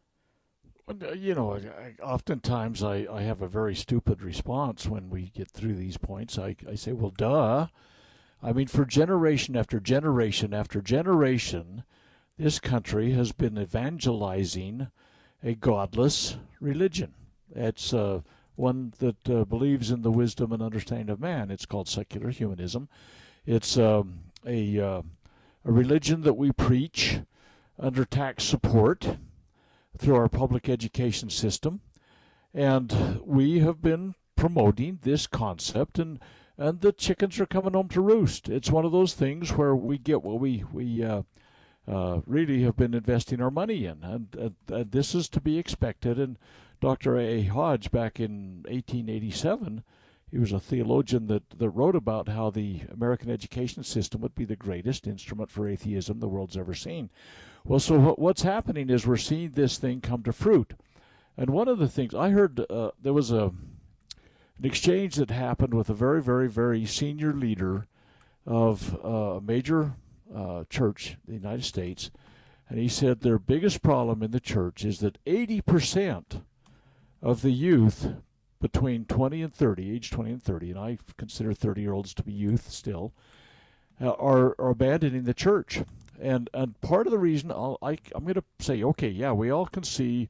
Speaker 3: You know, I, oftentimes I, I have a very stupid response when we get through these points. I, I say, well, duh. I mean, for generation after generation after generation, this country has been evangelizing a godless religion. It's uh, one that uh, believes in the wisdom and understanding of man. It's called secular humanism. It's um, a, uh, a religion that we preach under tax support through our public education system. And we have been promoting this concept, and and the chickens are coming home to roost. It's one of those things where we get what we, we uh, uh, really have been investing our money in. And, and, and this is to be expected. And Doctor A. Hodge, back in eighteen eighty-seven, he was a theologian that, that wrote about how the American education system would be the greatest instrument for atheism the world's ever seen. Well, so what, what's happening is we're seeing this thing come to fruit. And one of the things, I heard uh, there was a an exchange that happened with a very, very, very senior leader of uh, a major uh, church in the United States, and he said their biggest problem in the church is that eighty percent of the youth between twenty and thirty, age twenty and thirty, and I consider thirty-year-olds to be youth still, uh, are, are abandoning the church. And and part of the reason, I'll, I, I'm going to say, okay, yeah, we all can see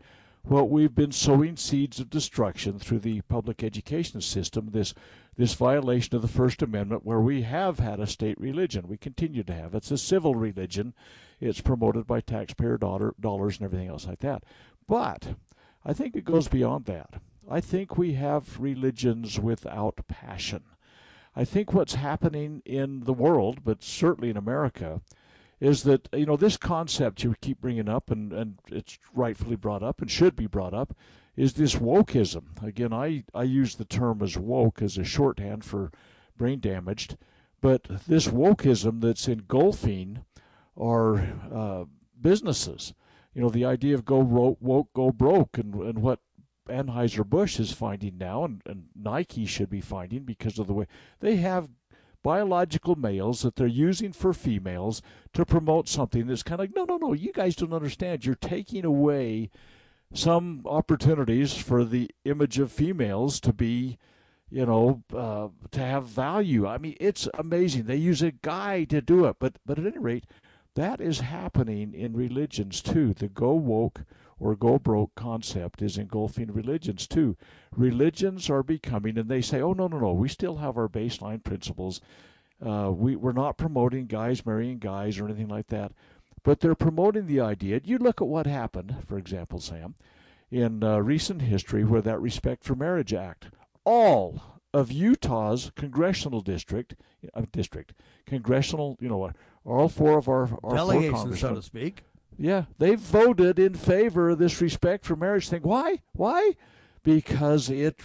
Speaker 3: Well, we've been sowing seeds of destruction through the public education system, this this violation of the First Amendment, where we have had a state religion. We continue to have. It's a civil religion. It's promoted by taxpayer dollar, dollars and everything else like that. But I think it goes beyond that. I think we have religions without passion. I think what's happening in the world, but certainly in America, is that, you know, this concept you keep bringing up, and, and it's rightfully brought up and should be brought up, is this wokeism. Again, I, I use the term as woke as a shorthand for brain damaged, but this wokeism that's engulfing our uh, businesses, you know, the idea of go ro- woke, go broke, and, and what Anheuser-Busch is finding now, and, and Nike should be finding because of the way they have biological males that they're using for females to promote something that's kind of like, no, no, no, you guys don't understand. You're taking away some opportunities for the image of females to be, you know, uh, to have value. I mean, it's amazing. They use a guy to do it. But, but at any rate, that is happening in religions too. The go woke or go broke concept is engulfing religions too. Religions are becoming, and they say, oh, no, no, no, we still have our baseline principles. Uh, we, we're not promoting guys marrying guys or anything like that. But they're promoting the idea. You look at what happened, for example, Sam, in uh, recent history where that Respect for Marriage Act, all of Utah's congressional district, uh, district, congressional, you know, all four of our, our
Speaker 2: delegation, so to speak.
Speaker 3: Yeah, they voted in favor of this Respect for Marriage thing. Why? Why? Because it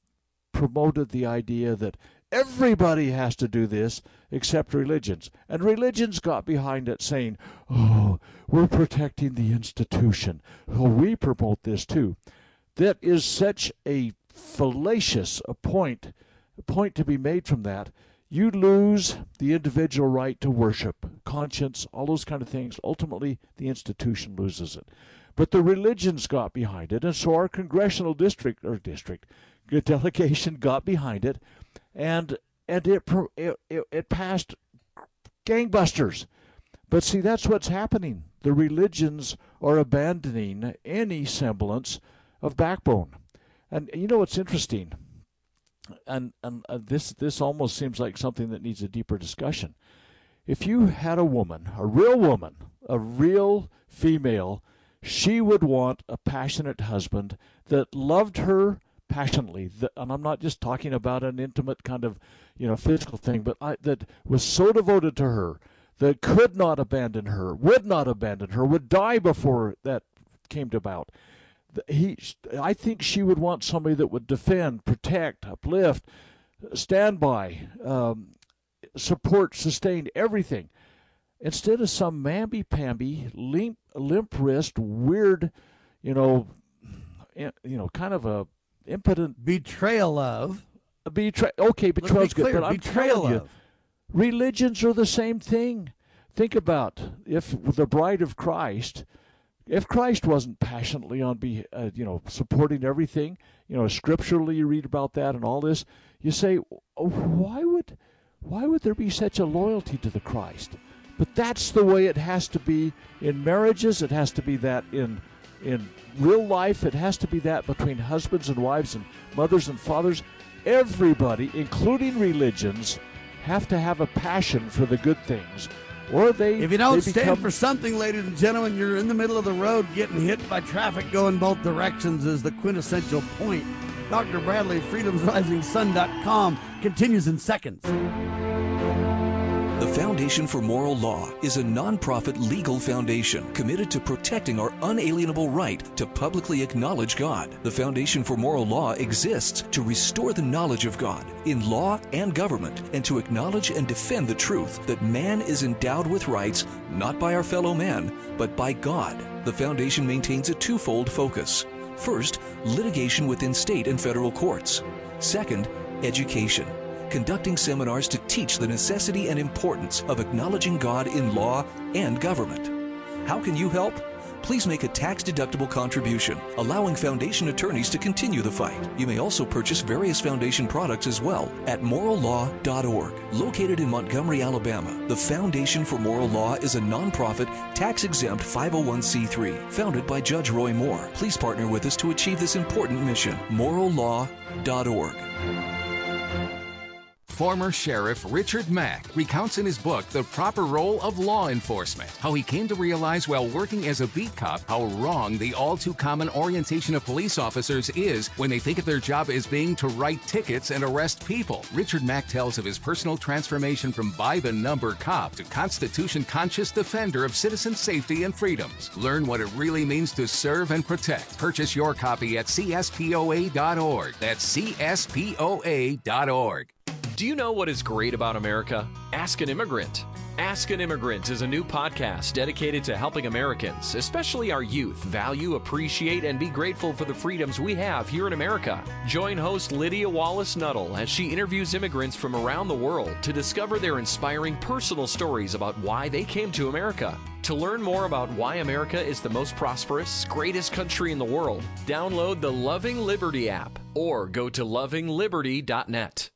Speaker 3: promoted the idea that everybody has to do this except religions. And religions got behind it saying, oh, we're protecting the institution. Oh, we promote this too. That is such a fallacious a point, a point to be made from that. You lose the individual right to worship, conscience, all those kind of things. Ultimately, the institution loses it. But the religions got behind it, and so our congressional district, or district, delegation got behind it, and and it it, it, it passed gangbusters. But see, that's what's happening. The religions are abandoning any semblance of backbone. And you know what's interesting? And, and uh, this this almost seems like something that needs a deeper discussion. If you had a woman, a real woman, a real female, she would want a passionate husband that loved her passionately. That, and I'm not just talking about an intimate kind of, you know, physical thing, but I, that was so devoted to her, that could not abandon her, would not abandon her, would die before that came about. He, I think she would want somebody that would defend, protect, uplift, stand by, um, support, sustain, everything. Instead of some mamby-pamby, limp, limp wrist, weird, you know, you know, kind of a impotent
Speaker 2: betrayal of.
Speaker 3: A betray. Okay, betrayal's
Speaker 2: be
Speaker 3: good, but I'm
Speaker 2: betrayal
Speaker 3: telling you,
Speaker 2: of.
Speaker 3: religions are the same thing. Think about if the bride of Christ. If Christ wasn't passionately on, be, uh, you know, supporting everything, you know, scripturally you read about that and all this, you say, oh, why would, why would there be such a loyalty to the Christ? But that's the way it has to be in marriages. It has to be that in, in real life. It has to be that between husbands and wives and mothers and fathers. Everybody, including religions, have to have a passion for the good things. Or they,
Speaker 2: if you don't
Speaker 3: they
Speaker 2: stand
Speaker 3: become,
Speaker 2: for something, ladies and gentlemen, you're in the middle of the road getting hit by traffic going both directions is the quintessential point. Doctor Bradley, freedoms rising sun dot com, continues in seconds.
Speaker 14: The Foundation for Moral Law is a nonprofit legal foundation committed to protecting our unalienable right to publicly acknowledge God. The Foundation for Moral Law exists to restore the knowledge of God in law and government, and to acknowledge and defend the truth that man is endowed with rights not by our fellow man, but by God. The Foundation maintains a twofold focus. First, litigation within state and federal courts. Second, education, conducting seminars to teach the necessity and importance of acknowledging God in law and government. How can you help? please make a tax-deductible contribution, allowing Foundation attorneys to continue the fight. You may also purchase various Foundation products as well at moral law dot org. Located in Montgomery, Alabama, the Foundation for Moral Law is a nonprofit, tax-exempt five oh one c three founded by Judge Roy Moore. Please partner with us to achieve this important mission. moral law dot org.
Speaker 4: Former Sheriff Richard Mack recounts in his book The Proper Role of Law Enforcement how he came to realize while working as a beat cop how wrong the all-too-common orientation of police officers is when they think of their job as being to write tickets and arrest people. Richard Mack tells of his personal transformation from by-the-number cop to Constitution-conscious defender of citizen safety and freedoms. Learn what it really means to serve and protect. Purchase your copy at C S P O A dot org. That's C S P O A dot org.
Speaker 15: Do you know what is great about America? Ask an Immigrant. Ask an Immigrant is a new podcast dedicated to helping Americans, especially our youth, value, appreciate, and be grateful for the freedoms we have here in America. Join host Lydia Wallace-Nuttall as she interviews immigrants from around the world to discover their inspiring personal stories about why they came to America. To learn more about why America is the most prosperous, greatest country in the world, download the Loving Liberty app or go to loving liberty dot net.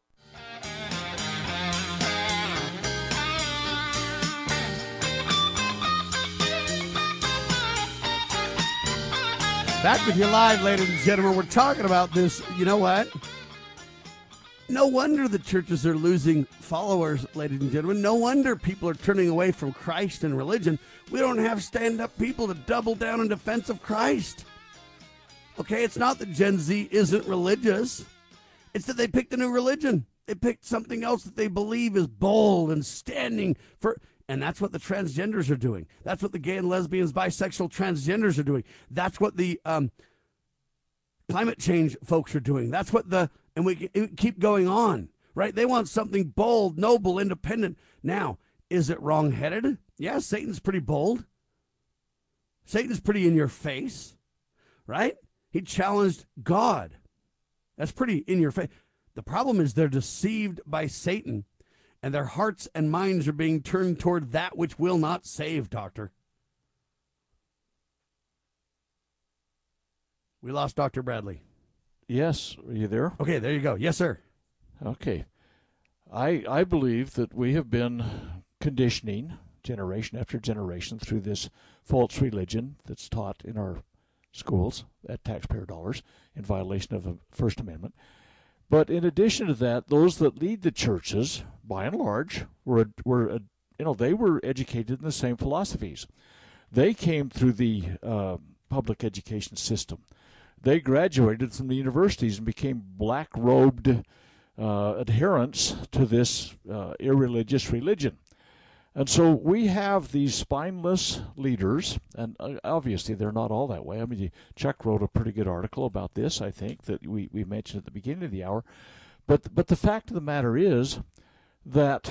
Speaker 2: Back with you live, ladies and gentlemen. We're talking about this. You know what? No wonder the churches are losing followers, ladies and gentlemen. No wonder people are turning away from Christ and religion. We don't have stand-up people to double down in defense of Christ. Okay, it's not that Gen Z isn't religious. It's that they picked a new religion. They picked something else that they believe is bold and standing for... And that's what the transgenders are doing. That's what the gay and lesbians, bisexual, transgenders are doing. That's what the um, climate change folks are doing. That's what the, and we keep going on, right? They want something bold, noble, independent. Now, is it wrong-headed? Yeah, Satan's pretty bold. Satan's pretty in your face, right? He challenged God. That's pretty in your face. The problem is they're deceived by Satan, and their hearts and minds are being turned toward that which will not save, Doctor. We lost Doctor Bradley.
Speaker 3: Yes, are you there?
Speaker 2: Okay, there you go. Yes, sir.
Speaker 3: Okay. I I believe that we have been conditioning generation after generation through this false religion that's taught in our schools at taxpayer dollars in violation of the First Amendment. But in addition to that, those that lead the churches, by and large, were were you know they were educated in the same philosophies. They came through the uh, public education system. They graduated from the universities and became black-robed uh, adherents to this uh, irreligious religion. And so we have these spineless leaders, and obviously they're not all that way. I mean, Chuck wrote a pretty good article about this, I think, that we, we mentioned at the beginning of the hour. But but the fact of the matter is that,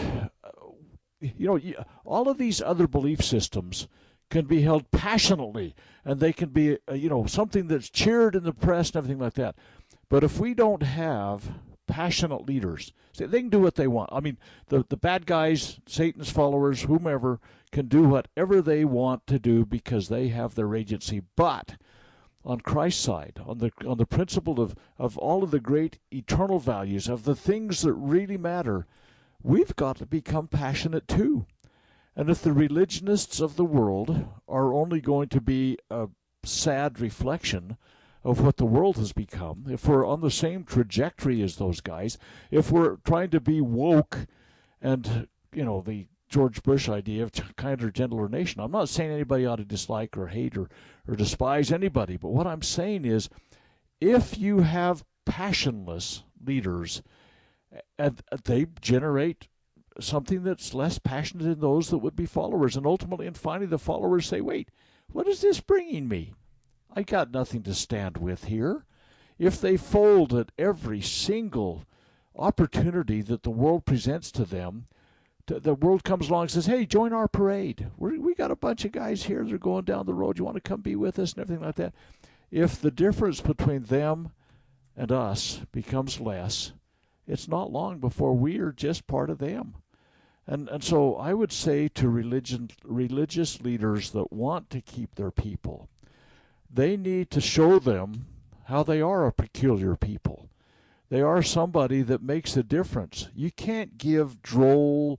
Speaker 3: you know, all of these other belief systems can be held passionately, and they can be, you know, something that's cheered in the press and everything like that. But if we don't have passionate leaders, so they can do what they want. I mean, the, the bad guys, Satan's followers, whomever, can do whatever they want to do because they have their agency. But on Christ's side, on the on the principle of, of all of the great eternal values, of the things that really matter, we've got to become passionate too. And if the religionists of the world are only going to be a sad reflection of what the world has become, if we're on the same trajectory as those guys, if we're trying to be woke and, you know, the George Bush idea of kinder, gentler nation, I'm not saying anybody ought to dislike or hate or, or despise anybody, but what I'm saying is if you have passionless leaders, and they generate something that's less passionate than those that would be followers, and ultimately and finally the followers say, wait, what is this bringing me? I got nothing to stand with here. If they fold at every single opportunity that the world presents to them, to, the world comes along and says, hey, join our parade. We're, we got a bunch of guys here that are going down the road. You want to come be with us and everything like that? If the difference between them and us becomes less, it's not long before we are just part of them. And and so I would say to religion, religious leaders that want to keep their people, they need to show them how they are a peculiar people. They are somebody that makes a difference. You can't give droll,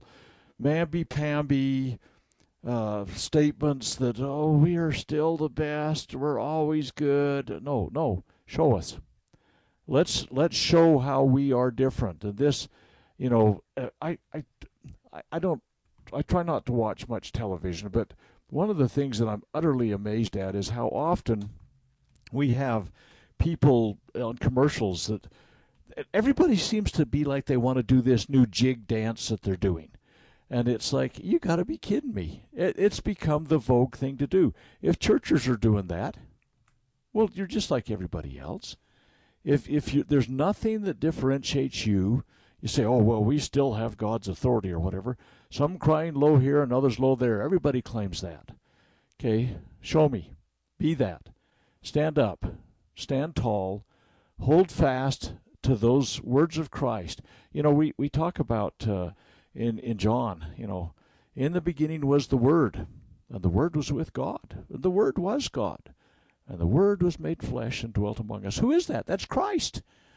Speaker 3: mamby-pamby uh, statements that, oh, we are still the best, we're always good. No, no, show us. Let's let's show how we are different. And this, you know, I I I don't I try not to watch much television, but one of the things that I'm utterly amazed at is how often we have people on commercials that everybody seems to be like they want to do this new jig dance that they're doing. And it's like, you got to be kidding me. It, it's become the vogue thing to do. If churches are doing that, well, you're just like everybody else. If if you, there's nothing that differentiates you, you say, oh, well, we still have God's authority or whatever. Some crying low here and others low there. Everybody claims that. Okay, show me. Be that. Stand up. Stand tall. Hold fast to those words of Christ. You know, we, we talk about uh, in, in John, you know, in the beginning was the Word, and the Word was with God, and the Word was God, and the Word was made flesh and dwelt among us. Who is that? That's Christ.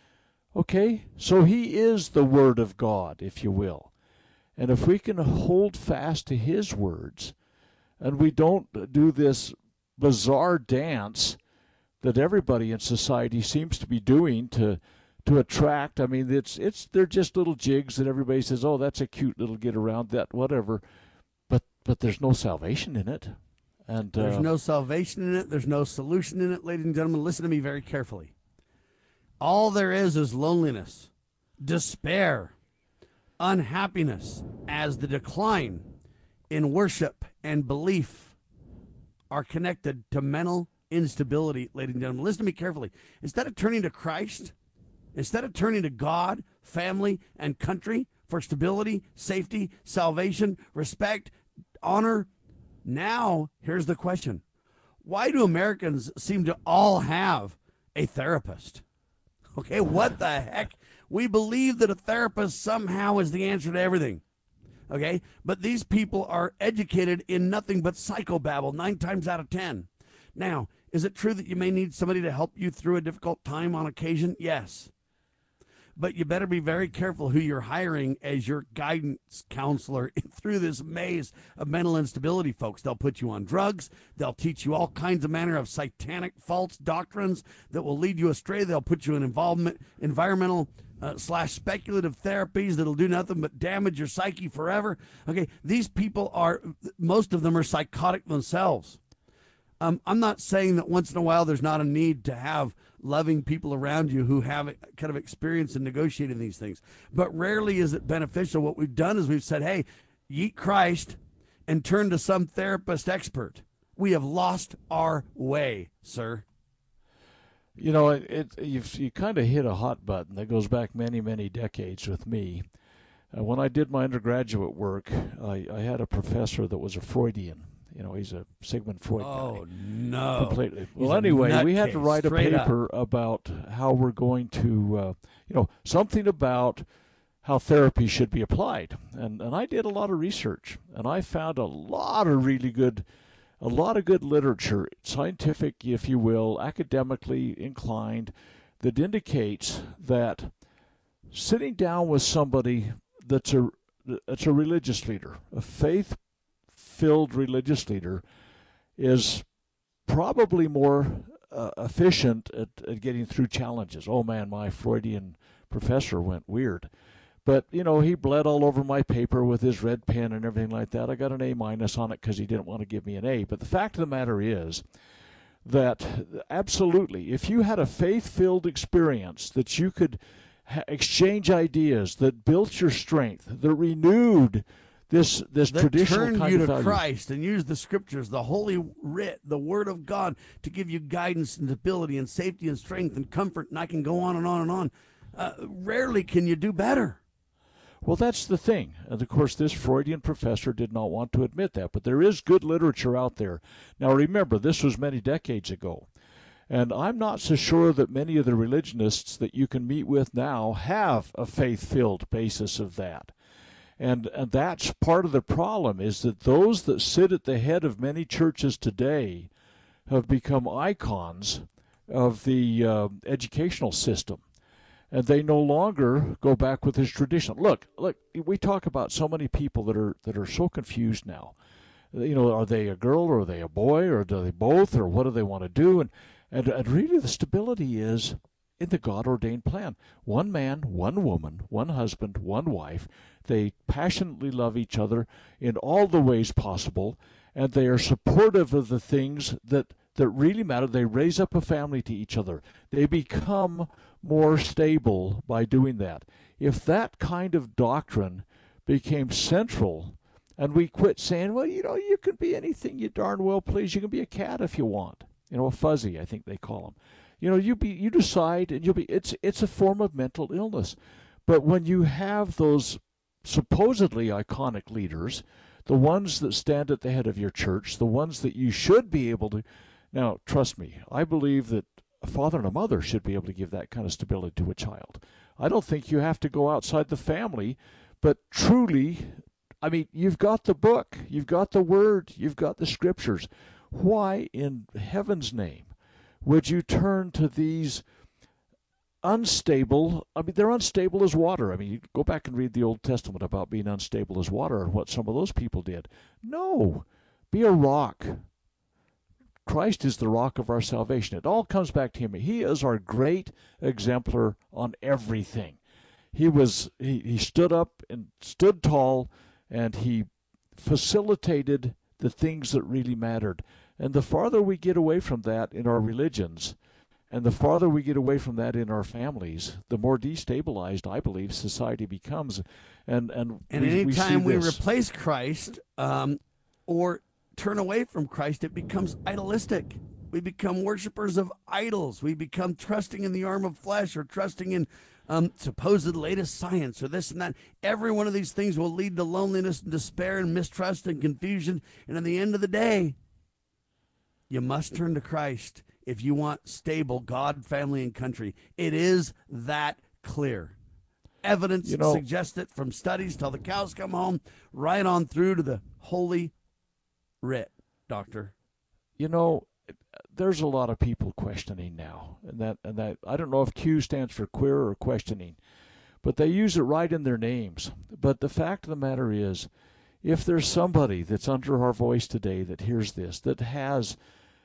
Speaker 3: Okay? So He is the Word of God, if you will. And if we can hold fast to His words, and we don't do this bizarre dance that everybody in society seems to be doing to to attract. I mean, it's it's they're just little jigs that everybody says, oh, that's a cute little get around that, whatever. But but there's no salvation in it. And
Speaker 2: There's
Speaker 3: uh,
Speaker 2: no salvation in it. There's no solution in it, ladies and gentlemen. Listen to me very carefully. All there is is loneliness, despair, unhappiness, as the decline in worship and belief are connected to mental instability, ladies and gentlemen. Listen to me carefully. Instead of turning to Christ, instead of turning to God, family, and country for stability, safety, salvation, respect, honor, now here's the question. Why do Americans seem to all have a therapist? Okay, what the heck? We believe that a therapist somehow is the answer to everything. Okay, but these people are educated in nothing but psychobabble nine times out of ten. Now, is it true that you may need somebody to help you through a difficult time on occasion? Yes. But you better be very careful who you're hiring as your guidance counselor through this maze of mental instability, folks. They'll put you on drugs. They'll teach you all kinds of manner of satanic false doctrines that will lead you astray. They'll put you in involvement, environmental uh, slash speculative therapies that'll do nothing but damage your psyche forever. Okay, these people are, most of them are psychotic themselves. Um, I'm not saying that once in a while there's not a need to have loving people around you who have kind of experience in negotiating these things. But rarely is it beneficial. What we've done is we've said, hey, yeet Christ and turn to some therapist expert. We have lost our way, sir.
Speaker 3: You know, it, it you've, you kind of hit a hot button that goes back many, many decades with me. Uh, when I did my undergraduate work, I, I had a professor that was a Freudian. You know, he's a Sigmund Freud guy.
Speaker 2: Oh, no.
Speaker 3: Completely. Well, anyway, we had to write a paper about how we're going to, uh, you know, something about how therapy should be applied. And and I did a lot of research, and I found a lot of really good, a lot of good literature, scientific, if you will, academically inclined, that indicates that sitting down with somebody that's a, that's a religious leader, a faith filled religious leader, is probably more uh, efficient at, at getting through challenges. Oh man, my Freudian professor went weird. But, you know, he bled all over my paper with his red pen and everything like that. I got an A minus on it because he didn't want to give me an A. But the fact of the matter is that absolutely, if you had a faith-filled experience that you could ha- exchange ideas, that built your strength, that renewed This this
Speaker 2: that
Speaker 3: traditional
Speaker 2: turn
Speaker 3: kind
Speaker 2: you
Speaker 3: of
Speaker 2: to
Speaker 3: value.
Speaker 2: Christ and use the scriptures, the Holy Writ, the Word of God to give you guidance and stability and safety and strength and comfort, and I can go on and on and on. Uh, rarely can you do better.
Speaker 3: Well, that's the thing. And, of course, this Freudian professor did not want to admit that, but there is good literature out there. Now, remember, this was many decades ago, and I'm not so sure that many of the religionists that you can meet with now have a faith-filled basis of that. And, and that's part of the problem, is that those that sit at the head of many churches today have become icons of the uh, educational system. And they no longer go back with this tradition. Look, look, we talk about so many people that are that are so confused now. You know, are they a girl or are they a boy or do they both, or what do they want to do? And and, and really the stability is in the God-ordained plan. One man, one woman, one husband, one wife. They passionately love each other in all the ways possible, and they are supportive of the things that, that really matter. They raise up a family to each other. They become more stable by doing that. If that kind of doctrine became central, and we quit saying, well, you know, you can be anything you darn well please. You can be a cat if you want. You know, a fuzzy, I think they call them. You know, you be you decide, and you'll be. It's it's a form of mental illness. But when you have those supposedly iconic leaders, the ones that stand at the head of your church, the ones that you should be able to. Now, trust me, I believe that a father and a mother should be able to give that kind of stability to a child. I don't think you have to go outside the family, but truly, I mean, you've got the book, you've got the word, you've got the scriptures. Why in heaven's name would you turn to these unstable, I mean, they're unstable as water. I mean, you go back and read the Old Testament about being unstable as water and what some of those people did. No, be a rock. Christ is the rock of our salvation. It all comes back to him. He is our great exemplar on everything. He was he, he stood up and stood tall, and he facilitated the things that really mattered. And the farther we get away from that in our religions, and the farther we get away from that in our families, the more destabilized, I believe, society becomes. And and,
Speaker 2: and
Speaker 3: we,
Speaker 2: anytime we,
Speaker 3: we
Speaker 2: replace Christ um, or turn away from Christ, it becomes idolistic. We become worshipers of idols. We become trusting in the arm of flesh, or trusting in um, supposed latest science, or this and that. Every one of these things will lead to loneliness and despair and mistrust and confusion. And at the end of the day, you must turn to Christ if you want stable God, family, and country. It is that clear. Evidence you know, suggests it, from studies till the cows come home, right on through to the Holy Writ, Doctor.
Speaker 3: You know, there's a lot of people questioning now, and that and that I don't know if Q stands for queer or questioning, but they use it right in their names. But the fact of the matter is, if there's somebody that's under our voice today that hears this, that has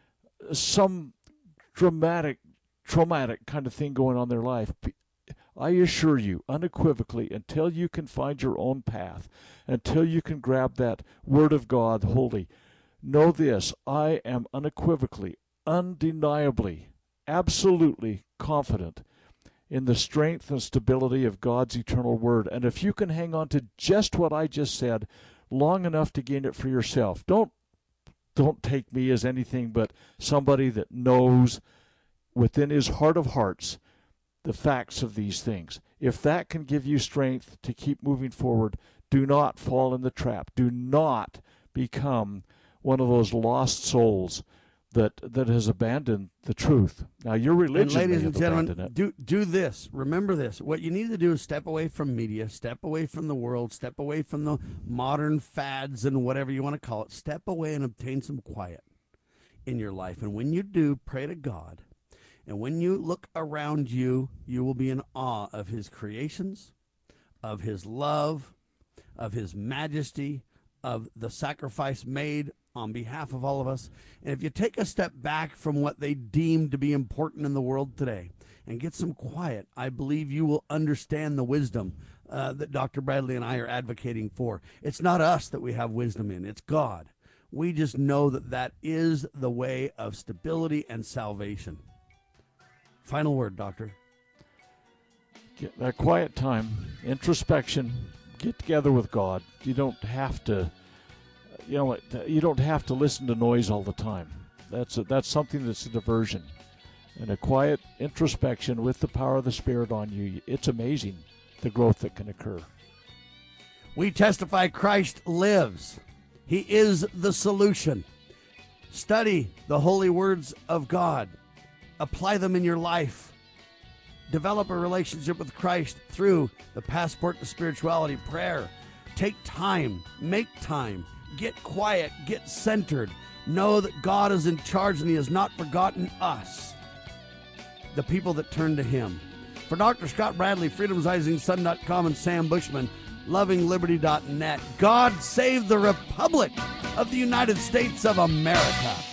Speaker 3: some dramatic, traumatic kind of thing going on in their life, I assure you, unequivocally, until you can find your own path, until you can grab that Word of God wholly, know this: I am unequivocally, undeniably, absolutely confident in the strength and stability of God's eternal Word. And if you can hang on to just what I just said long enough to gain it for yourself, don't don't take me as anything but somebody that knows within his heart of hearts the facts of these things. If that can give you strength to keep moving forward, do not fall in the trap. Do not become one of those lost souls that that has abandoned the truth. Now, your religion,
Speaker 2: and ladies
Speaker 3: may
Speaker 2: and
Speaker 3: have
Speaker 2: gentlemen,
Speaker 3: abandoned it.
Speaker 2: do do this. Remember this. What you need to do is step away from media, step away from the world, step away from the modern fads and whatever you want to call it. Step away and obtain some quiet in your life. And when you do, pray to God. And when you look around you, you will be in awe of his creations, of his love, of his majesty, of the sacrifice made on behalf of all of us. And if you take a step back from what they deem to be important in the world today and get some quiet, I believe you will understand the wisdom uh, that Doctor Bradley and I are advocating for. It's not us that we have wisdom in, it's God. We just know that that is the way of stability and salvation. Final word, Doctor.
Speaker 3: Get that quiet time, introspection, get together with God. You don't have to, you know, you don't have to listen to noise all the time. That's a, that's something that's a diversion. And a quiet introspection with the power of the Spirit on you, it's amazing the growth that can occur.
Speaker 2: We testify Christ lives. He is the solution. Study the holy words of God. Apply them in your life. Develop a relationship with Christ through the passport to spirituality, prayer, Take time, make time, get quiet, get centered. Know that God is in charge and he has not forgotten us, the people that turn to him. For Doctor Scott Bradley, freedoms rising sun dot com, and Sam Bushman, loving liberty dot net, God save the Republic of the United States of America.